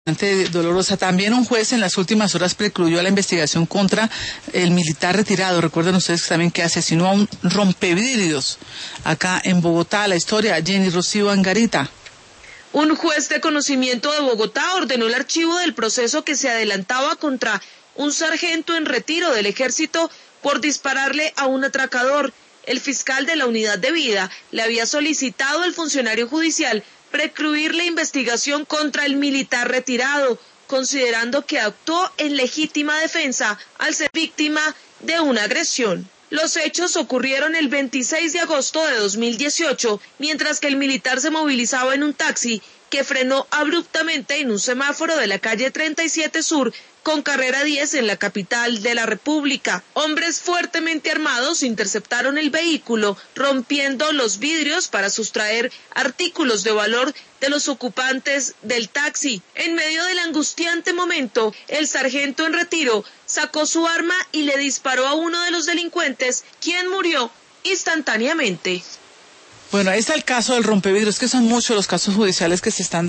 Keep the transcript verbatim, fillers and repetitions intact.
Dolorosa. También un juez en las últimas horas precluyó la investigación contra el militar retirado. Recuerden ustedes también que asesinó a un rompevidrios acá en Bogotá. La historia, Jenny Rocío Angarita. Un juez de conocimiento de Bogotá ordenó el archivo del proceso que se adelantaba contra un sargento en retiro del ejército por dispararle a un atracador. El fiscal de la unidad de vida le había solicitado al funcionario judicial precluir la investigación contra el militar retirado, considerando que actuó en legítima defensa al ser víctima de una agresión. Los hechos ocurrieron el veintiséis de agosto de dos mil dieciocho, mientras que el militar se movilizaba en un taxi que frenó abruptamente en un semáforo de la calle treinta y siete Sur con carrera diez en la capital de la República. Hombres fuertemente armados interceptaron el vehículo, rompiendo los vidrios para sustraer artículos de valor de los ocupantes del taxi. En medio del angustiante momento, el sargento en retiro sacó su arma y le disparó a uno de los delincuentes, quien murió instantáneamente. Bueno, ahí está el caso del rompevidrios, que son muchos los casos judiciales que se están